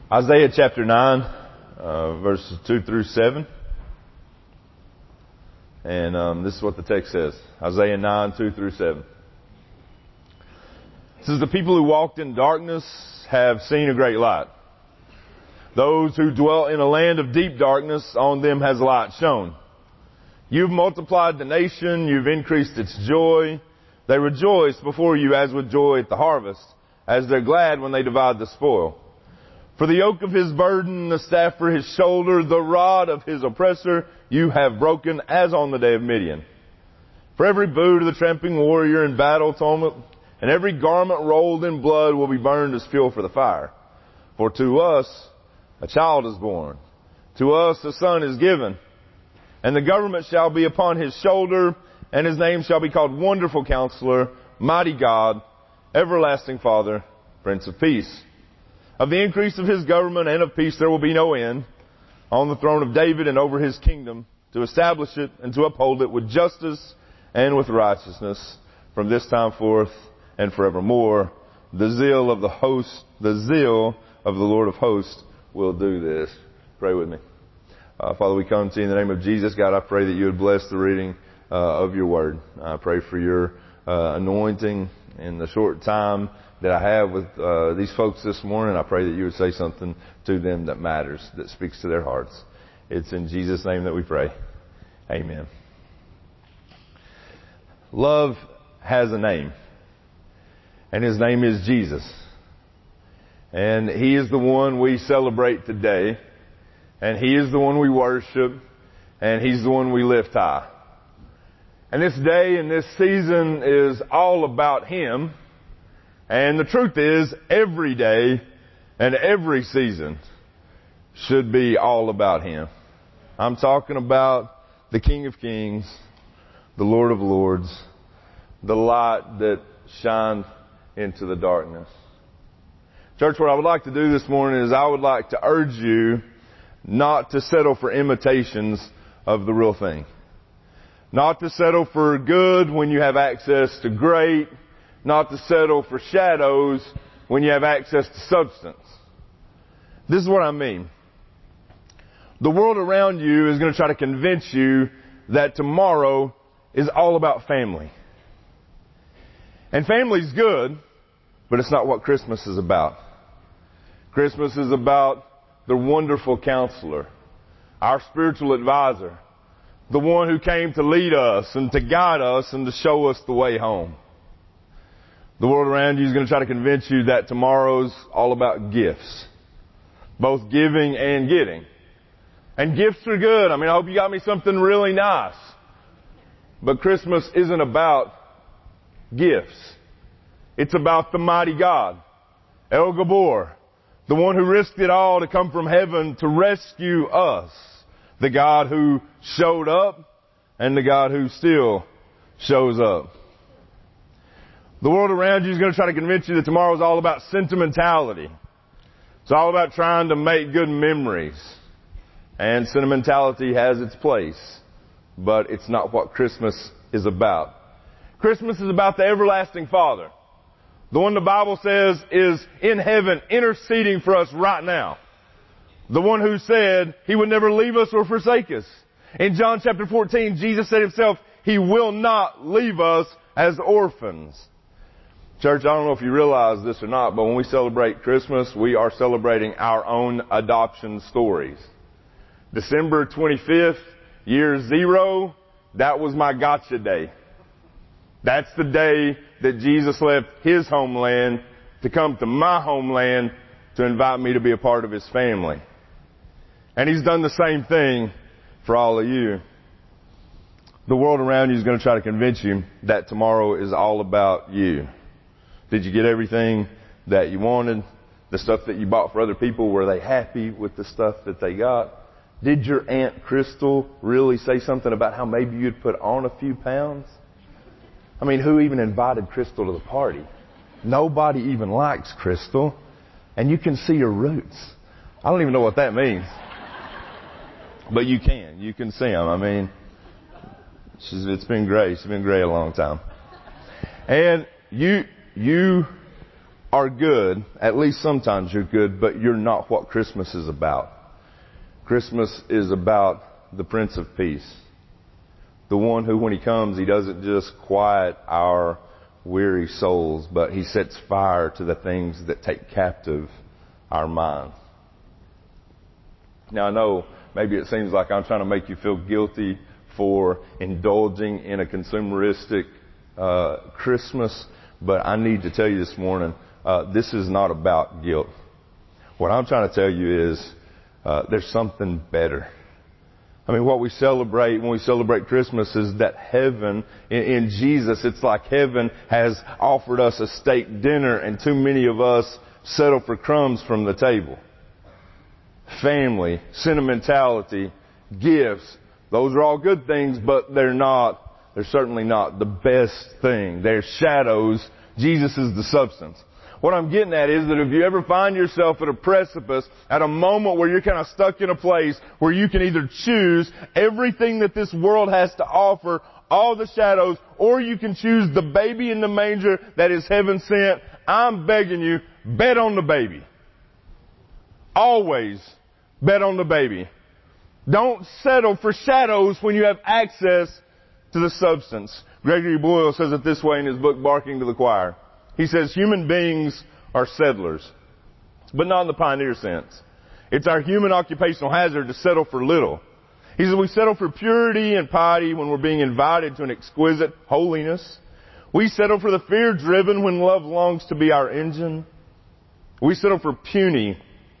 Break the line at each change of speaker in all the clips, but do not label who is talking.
Isaiah chapter 9, verses 2 through 7. And this is what the text says. Isaiah 9, 2 through 7. It says, the people who walked in darkness have seen a great light. Those who dwell in a land of deep darkness, on them has light shone. You've multiplied the nation, you've increased its joy. They rejoice before you as with joy at the harvest, as they're glad when they divide the spoil. For the yoke of his burden, the staff for his shoulder, the rod of his oppressor, you have broken as on the day of Midian. For every boot of the tramping warrior in battle tumult, and every garment rolled in blood will be burned as fuel for the fire. For to us a child is born, to us a son is given, and the government shall be upon his shoulder, and his name shall be called Wonderful Counselor, Mighty God, Everlasting Father, Prince of Peace. Of the increase of his government and of peace there will be no end, on the throne of David and over his kingdom, to establish it and to uphold it with justice and with righteousness from this time forth and forevermore. The zeal of the Lord of hosts will do this. Pray with me. Father, we come to you in the name of Jesus. God, I pray that you would bless the reading of your word. I pray for your anointing in the short time that I have with these folks this morning. I pray that you would say something to them that matters, that speaks to their hearts. It's in Jesus' name that we pray. Amen. Love has a name, and his name is Jesus. And he is the one we celebrate today, and he is the one we worship, and he's the one we lift high. And this day and this season is all about him. And the truth is, every day and every season should be all about him. I'm talking about the King of Kings, the Lord of Lords, the light that shines into the darkness. Church, what I would like to do this morning is I would like to urge you not to settle for imitations of the real thing. Not to settle for good when you have access to great. Not to settle for shadows when you have access to substance. This is what I mean. The world around you is going to try to convince you that tomorrow is all about family. And family's good, but it's not what Christmas is about. Christmas is about the Wonderful Counselor, our spiritual advisor, the one who came to lead us and to guide us and to show us the way home. The world around you is going to try to convince you that tomorrow's all about gifts. Both giving and getting. And gifts are good. I mean, I hope you got me something really nice. But Christmas isn't about gifts. It's about the mighty God, El Gabor, the one who risked it all to come from heaven to rescue us. The God who showed up and the God who still shows up. The world around you is going to try to convince you that tomorrow is all about sentimentality. It's all about trying to make good memories. And sentimentality has its place. But it's not what Christmas is about. Christmas is about the everlasting Father. The one the Bible says is in heaven interceding for us right now. The one who said he would never leave us or forsake us. In John chapter 14, Jesus said himself, he will not leave us as orphans. Church, I don't know if you realize this or not, but when we celebrate Christmas, we are celebrating our own adoption stories. December 25th, year 0, that was my gotcha day. That's the day that Jesus left his homeland to come to my homeland to invite me to be a part of his family. And he's done the same thing for all of you. The world around you is going to try to convince you that tomorrow is all about you. Did you get everything that you wanted? The stuff that you bought for other people, were they happy with the stuff that they got? Did your Aunt Crystal really say something about how maybe you'd put on a few pounds? I mean, who even invited Crystal to the party? Nobody even likes Crystal. And you can see her roots. I don't even know what that means. But you can. You can see them. I mean, it's been great. She's been great a long time. And you are good. At least sometimes you're good, but you're not what Christmas is about. Christmas is about the Prince of Peace. The one who, when He comes, He doesn't just quiet our weary souls, but He sets fire to the things that take captive our mind. Now I know maybe it seems like I'm trying to make you feel guilty for indulging in a consumeristic Christmas, but I need to tell you this morning, this is not about guilt. What I'm trying to tell you is there's something better. I mean, what we celebrate when we celebrate Christmas is that heaven, in Jesus, it's like heaven has offered us a steak dinner, and too many of us settle for crumbs from the table. Family, sentimentality, gifts, those are all good things, but they're certainly not the best thing. They're shadows. Jesus is the substance. What I'm getting at is that if you ever find yourself at a precipice, at a moment where you're kind of stuck in a place where you can either choose everything that this world has to offer, all the shadows, or you can choose the baby in the manger that is heaven sent, I'm begging you, bet on the baby. Always bet on the baby. Don't settle for shadows when you have access to the substance. Gregory Boyle says it this way in his book, Barking to the Choir. He says, human beings are settlers, but not in the pioneer sense. It's our human occupational hazard to settle for little. He says we settle for purity and piety when we're being invited to an exquisite holiness. We settle for the fear-driven when love longs to be our engine. We settle for puny,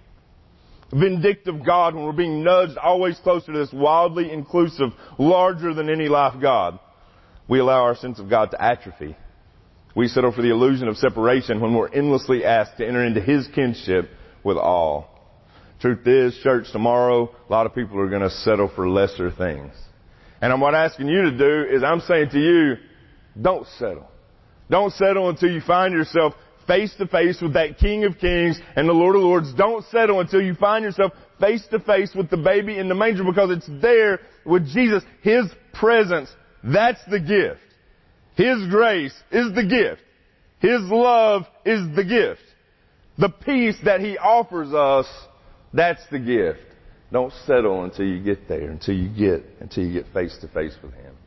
vindictive God when we're being nudged always closer to this wildly inclusive, larger than any life God. We allow our sense of God to atrophy. We settle for the illusion of separation when we're endlessly asked to enter into His kinship with all. Truth is, church, tomorrow, a lot of people are going to settle for lesser things. And what I'm asking you to do is I'm saying to you, don't settle. Don't settle until you find yourself face to face with that King of Kings and the Lord of Lords. Don't settle until you find yourself face to face with the baby in the manger, because it's there with Jesus. His presence, that's the gift. His grace is the gift. His love is the gift. The peace that He offers us, that's the gift. Don't settle until you get there, until you get face to face with Him.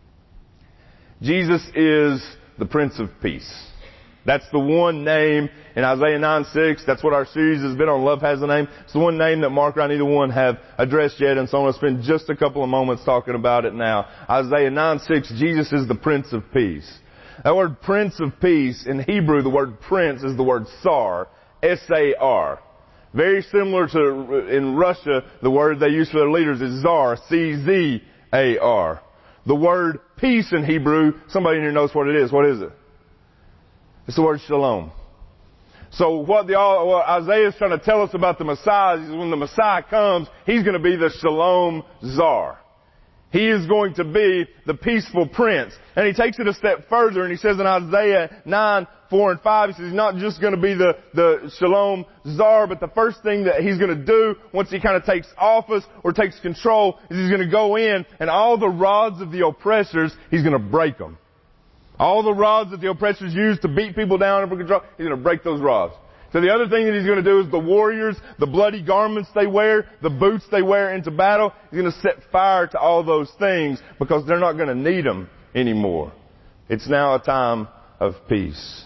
Jesus is the Prince of Peace. That's the one name in Isaiah 9:6. That's what our series has been on. Love has a name. It's the one name that Mark or neither one have addressed yet, and so I'm going to spend just a couple of moments talking about it now. Isaiah 9:6, Jesus is the Prince of Peace. That word Prince of Peace, in Hebrew, the word Prince is the word Sar, S-A-R. Very similar to, in Russia, the word they use for their leaders is Tsar, C-Z-A-R. The word peace in Hebrew, somebody in here knows what it is. What is it? It's the word shalom. So what Isaiah is trying to tell us about the Messiah is when the Messiah comes, He's going to be the shalom czar. He is going to be the peaceful prince. And He takes it a step further, and He says in Isaiah 9:4-5, He says He's not just going to be the shalom czar, but the first thing that He's going to do once He kind of takes office or takes control is He's going to go in, and all the rods of the oppressors, He's going to break them. All the rods that the oppressors use to beat people down and for control, He's going to break those rods. So the other thing that He's going to do is the warriors, the bloody garments they wear, the boots they wear into battle, He's going to set fire to all those things because they're not going to need them anymore. It's now a time of peace.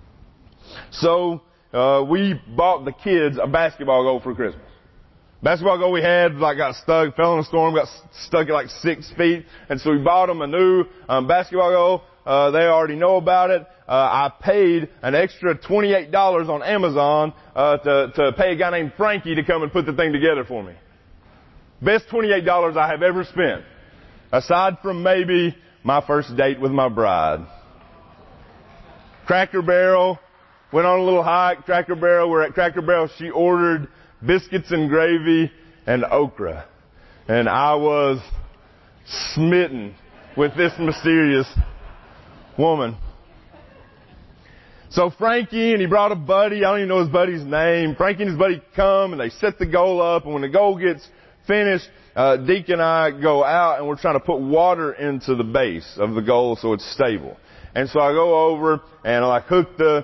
So, we bought the kids a basketball goal for Christmas. Basketball goal we had, got stuck, fell in a storm, got stuck at 6 feet, and so we bought them a new, basketball goal. They already know about it. I paid an extra $28 on Amazon, to pay a guy named Frankie to come and put the thing together for me. Best $28 I have ever spent. Aside from maybe my first date with my bride. Cracker Barrel. Went on a little hike. Cracker Barrel. We're at Cracker Barrel. She ordered biscuits and gravy and okra. And I was smitten with this mysterious woman. So Frankie, and he brought a buddy, I don't even know his buddy's name. Frankie and his buddy come and they set the goal up, and when the goal gets finished, Deke and I go out and we're trying to put water into the base of the goal so it's stable. And so I go over and I hook the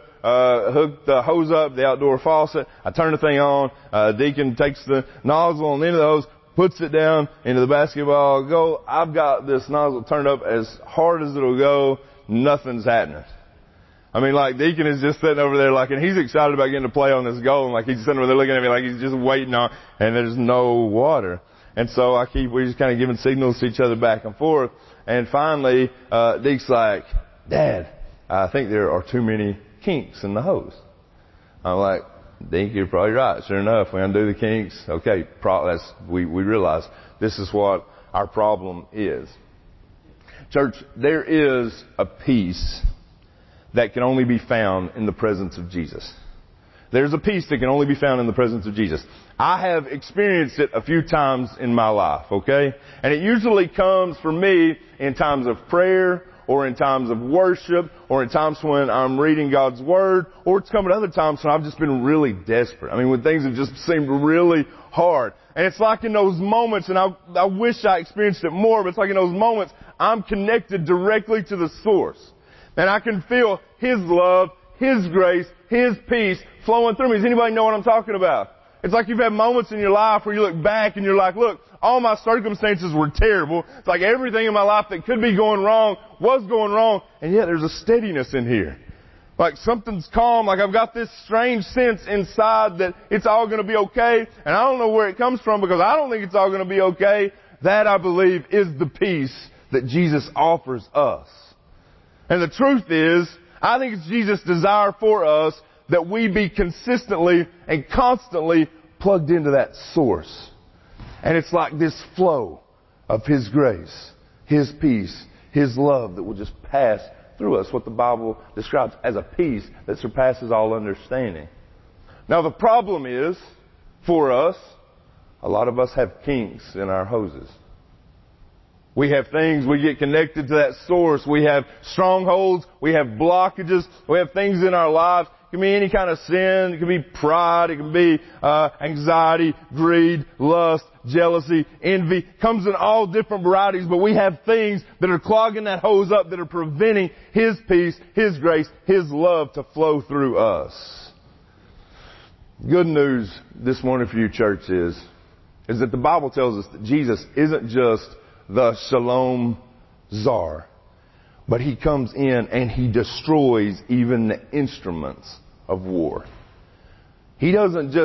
hose up, the outdoor faucet. I turn the thing on. Deacon takes the nozzle on the end of the hose, puts it down into the basketball goal. I've got this nozzle turned up as hard as it'll go. Nothing's happening. I mean, like, Deacon is just sitting over there, like, and he's excited about getting to play on this goal, and like, he's sitting over there looking at me like he's just waiting on, and there's no water. And so we're just kind of giving signals to each other back and forth. And finally, Deke's like, Dad, I think there are too many kinks in the hose. I'm like, Deke, you're probably right. Sure enough, we undo the kinks. Okay, we realize this is what our problem is. Church, there is a peace that can only be found in the presence of Jesus. There's a peace that can only be found in the presence of Jesus. I have experienced it a few times in my life, okay? And it usually comes for me in times of prayer, or in times of worship, or in times when I'm reading God's Word, or it's come at other times when I've just been really desperate. I mean, when things have just seemed really hard. And it's like in those moments, and I wish I experienced it more, but it's like in those moments, I'm connected directly to the source. And I can feel His love, His grace, His peace flowing through me. Does anybody know what I'm talking about? It's like you've had moments in your life where you look back and you're like, look, all my circumstances were terrible. It's like everything in my life that could be going wrong was going wrong. And yet there's a steadiness in here. Like something's calm. Like I've got this strange sense inside that it's all going to be okay. And I don't know where it comes from because I don't think it's all going to be okay. That, I believe, is the peace that Jesus offers us. And the truth is, I think it's Jesus' desire for us that we be consistently and constantly plugged into that source. And it's like this flow of His grace, His peace, His love that will just pass through us, what the Bible describes as a peace that surpasses all understanding. Now the problem is, for us, a lot of us have kinks in our hoses. We have things, we get connected to that source. We have strongholds. We have blockages. We have things in our lives. It can be any kind of sin. It can be pride. It can be anxiety, greed, lust, jealousy, envy. It comes in all different varieties, but we have things that are clogging that hose up that are preventing His peace, His grace, His love to flow through us. Good news this morning for you, church, is that the Bible tells us that Jesus isn't just the Shalom Czar, but He comes in and He destroys even the instruments of war. He's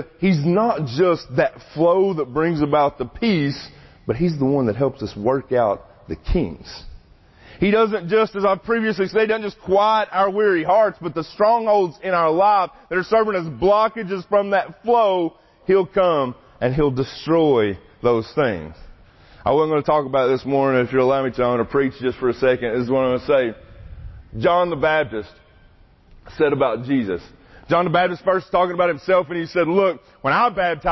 not just that flow that brings about the peace, but He's the one that helps us work out the kinks. He doesn't just, as I've previously said, He doesn't just quiet our weary hearts, but the strongholds in our life that are serving as blockages from that flow, He'll come and He'll destroy those things. I wasn't going to talk about it this morning. If you'll allow me to, I'm going to preach just for a second. This is what I'm going to say. John the Baptist said about Jesus. John the Baptist first talking about himself, and he said, look, when I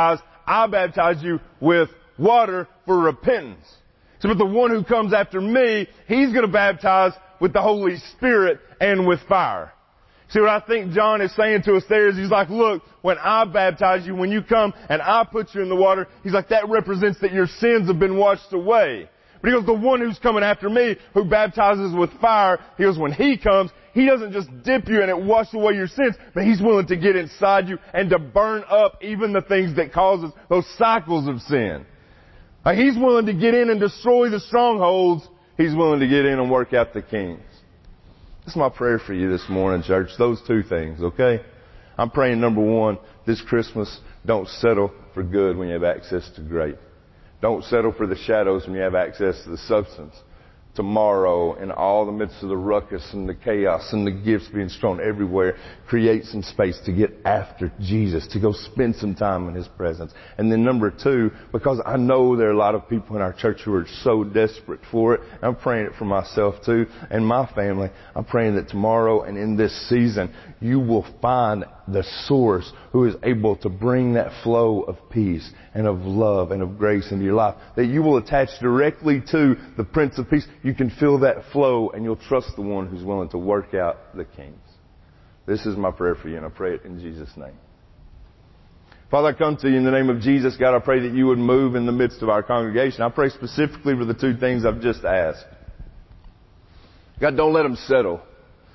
baptize you with water for repentance. So, but the one who comes after me, He's going to baptize with the Holy Spirit and with fire. See, what I think John is saying to us there is He's like, look, when I baptize you, when you come and I put you in the water, He's like, that represents that your sins have been washed away. But He goes, the one who's coming after me, who baptizes with fire, He goes, when He comes, He doesn't just dip you and it washes away your sins, but He's willing to get inside you and to burn up even the things that causes those cycles of sin. Like He's willing to get in and destroy the strongholds. He's willing to get in and work out the kinks. This is my prayer for you this morning, church. Those two things, okay? I'm praying, number one, this Christmas, don't settle for good when you have access to great. Don't settle for the shadows when you have access to the substance. Tomorrow, in all the midst of the ruckus and the chaos and the gifts being strewn everywhere, create some space to get after Jesus, to go spend some time in His presence. And then number two, because I know there are a lot of people in our church who are so desperate for it, I'm praying it for myself too, and my family. I'm praying that tomorrow and in this season, you will find the source who is able to bring that flow of peace and of love and of grace into your life. That you will attach directly to the Prince of Peace. You can feel that flow and you'll trust the one who's willing to work out the kinks. This is my prayer for you, and I pray it in Jesus' name. Father, I come to you in the name of Jesus. God, I pray that you would move in the midst of our congregation. I pray specifically for the two things I've just asked. God, don't let them settle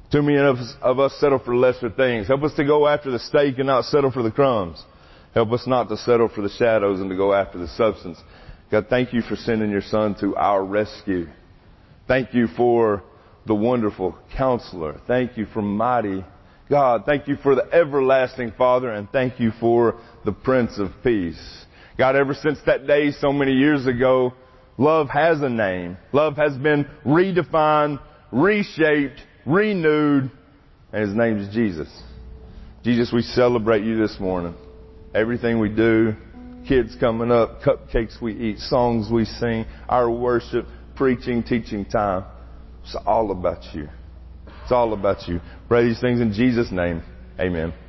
Too many of us settle for lesser things. Help us to go after the steak and not settle for the crumbs. Help us not to settle for the shadows and to go after the substance. God, thank you for sending your Son to our rescue. Thank you for the wonderful Counselor. Thank you for mighty God. Thank you for the everlasting Father, and thank you for the Prince of Peace. God, ever since that day so many years ago, love has a name. Love has been redefined, reshaped, renewed, and His name is Jesus. Jesus, we celebrate you this morning. Everything we do, kids coming up, cupcakes we eat, songs we sing, our worship, preaching, teaching time. It's all about you. It's all about you. Pray these things in Jesus' name. Amen.